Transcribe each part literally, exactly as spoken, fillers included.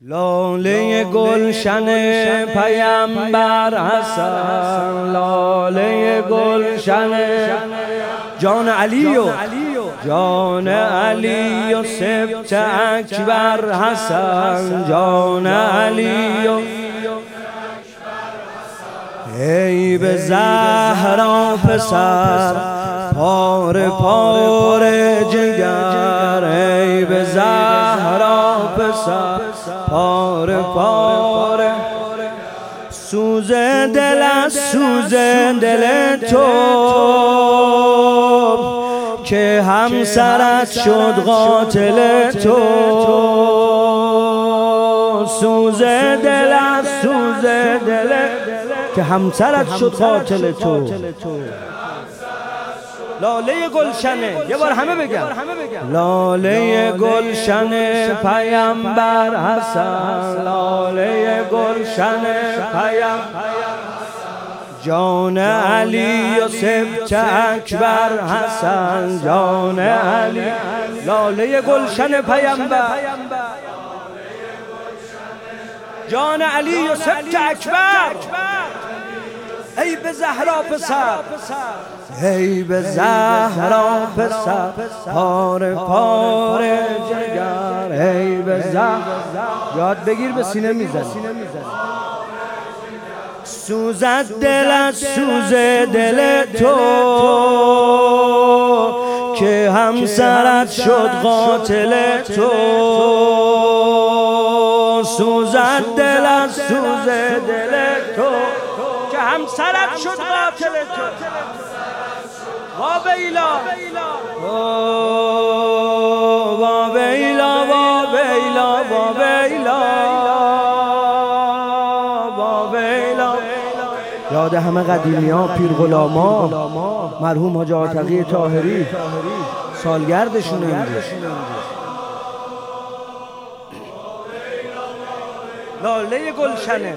لاله گلشن پیامبر حسن، لاله گلشن جان علی و جان علی و سبت اکبر حسن، جان علی و ای به زهرا پسر پاره پاره جگر، ای به زهرا پسر پاره پاره سوز دل از سوز دل تو که همسرت شد قاتل تو، سوز دل از سوز دل که همسرت شد قاتل تو. لاله گلشنه یه بار همه بگم، لاله گلشن پیامبر حسن، لاله گلشن پیامبر جان علی و سبت اکبر حسن، جان علی لاله گلشن پیامبر جان علی و سبت اکبر، ای به زهرا پسر، ای به زهرا پسر پاره پاره جگر، ای به زهرا یاد بگیر به سینه میزنی، سوزد دل از سوز دل تو که همسرت شد قاتل تو، سوزد دل از سوز دل تو که همسرت شد قاتل تو. وا ویلا وا ویلا وا ویلا وا ویلا وا ویلا. یاد همه قدیمی ها پیر غلاما مرحوم حاج عاتقی طاهری سالگردشون امروز. لاله گلشنه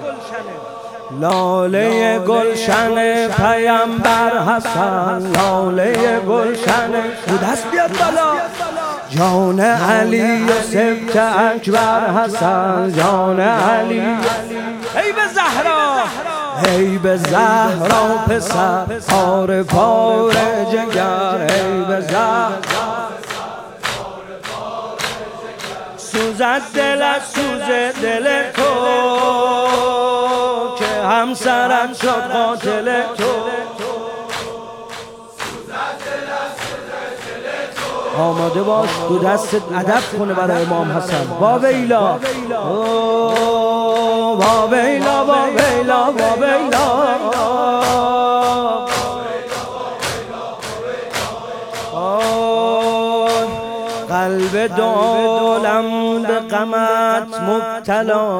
لاله گلشن پیامبر حسن، لاله گلشن بود دست بیاد بالا جان علی و سبت اکبر حسن، جان علی ای به زهرا، ای به زهرا پسر پاره پاره جگر، ای به زهرا سوزد دل از سوز دل تو که همسرت شد قاتل تو، آماده باش دو دست ادب کنه برای امام حسن. وا ویلا وا ویلا وا ویلا وا ویلا قلب دولم به غمت مبتلا،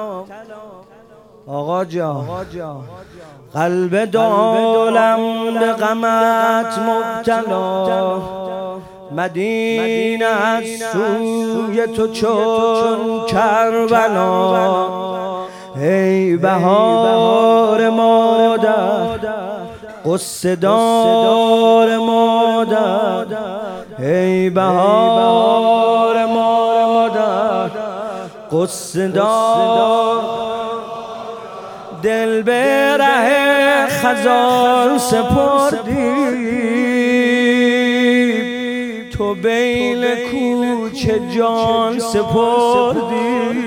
آقا جان قلب دولم به غمت مبتلا، مدینه از سوی تو چون کربلا، ای بهار مادر قصه دار مادر، ای بهار مادر قصه دار، دل به ره خزان سپردی تو بین کوچه جان سپردی،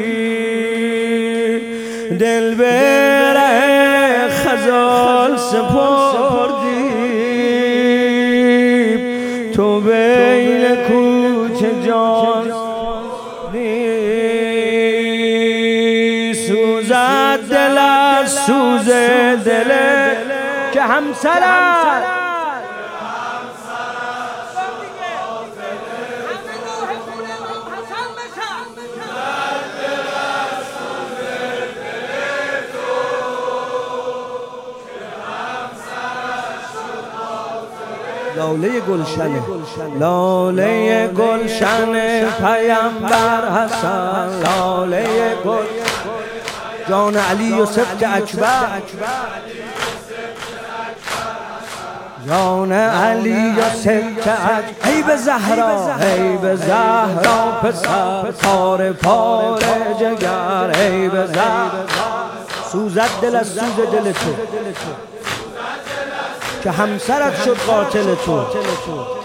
دل به ره خزان سپردی تو بین کوچه جان، سوزد دل از سوز دل که همسرت لاله گلشن لاله گلشن پیامبر حسن، لاله گل جان علی و سبت اکبر، جان علی یا سکت ای به زهرا ای به زهرا پسر پاره پاره جگر ای به زهرا سوزد دل از سوز دل تو که همسرت شد قاتل تو